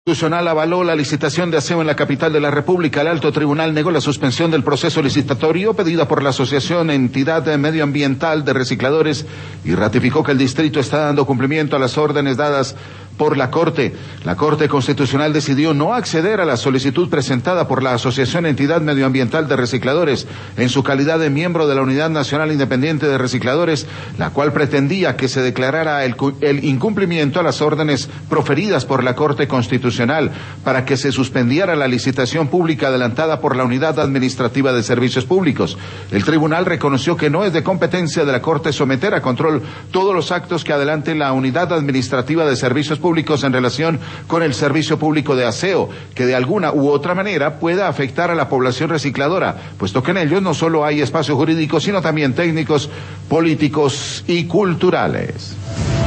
Constitucional avaló la licitación de aseo en la capital de la República. El alto tribunal negó la suspensión del proceso licitatorio pedida por la Asociación Entidad Medioambiental de Recicladores y ratificó que el distrito está dando cumplimiento a las órdenes dadas por la Corte. La Corte Constitucional decidió no acceder a la solicitud presentada por la Asociación Entidad Medioambiental de Recicladores en su calidad de miembro de la Unidad Nacional Independiente de Recicladores, la cual pretendía que se declarara el incumplimiento a las órdenes proferidas por la Corte Constitucional para que se suspendiera la licitación pública adelantada por la Unidad Administrativa de Servicios Públicos. El tribunal reconoció que no es de competencia de la Corte someter a control todos los actos que adelante la Unidad Administrativa de Servicios Públicos en relación con el servicio público de aseo, que de alguna u otra manera pueda afectar a la población recicladora, puesto que en ellos no solo hay espacio jurídico, sino también técnicos, políticos y culturales.